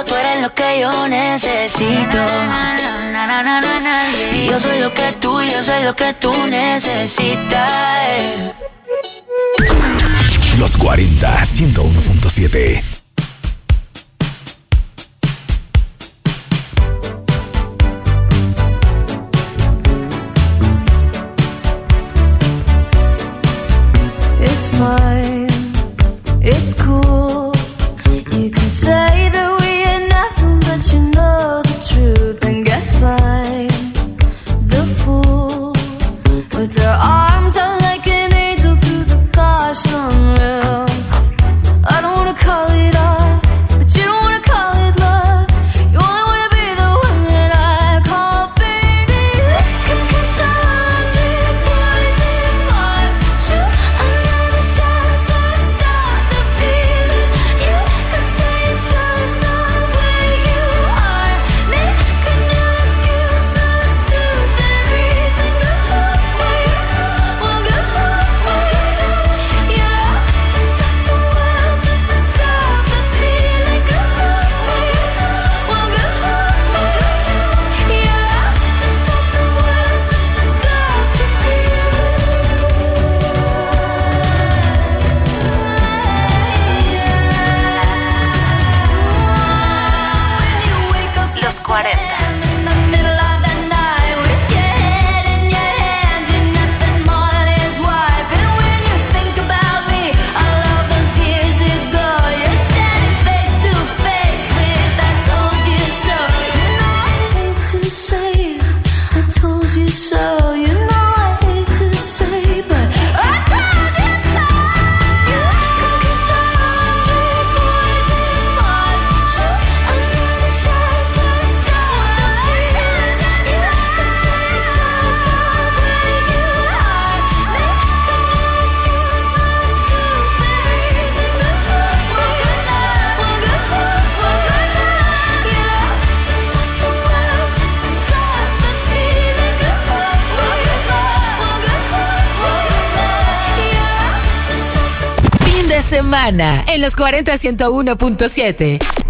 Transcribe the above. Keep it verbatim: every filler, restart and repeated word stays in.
tú eres lo que yo necesito. Y yo soy lo que tú, yo soy lo que tú necesitas. Los cuarenta, ciento uno punto siete. It's fine, it's cool. You can say that we ain't nothing, but you know the truth. And guess I'm the fool with your arms out like an angel through the gosh unreal. I don't wanna call it off, but you don't wanna call it love. You only wanna be the one that I call baby. Liquor control me, poison heart. Shoot another shot to stop the feeling. You could say it's just not where you are. Make a new excuse, not a stupid reason. Good luck, wait, well good luck, wait. You're out to stop the world, just to stop the feeling. Good luck, wait, well good luck, wait. You're out to stop the world, just to stop the feeling. Los cuarenta. In the middle of the night, with your head in your hands, you're nothing more than his wife. And when you think about me, all of those years ago, you're standing face to face with I told you so. You know I hate to say it, I told you so. You know I hate to say, but I told you so. You can control me, poison heart. Shoot another shot to stop the feeling. You could say it's just not where you are. Make a new excuse, not a stupid reason. Good luck, well good luck, well good luck, well good luck. You're out to stop the world, just to stop the feeling. Good luck, well good luck, well good luck, well good luck. You're out to stop the Fin de semana en los cuarenta ciento uno punto siete.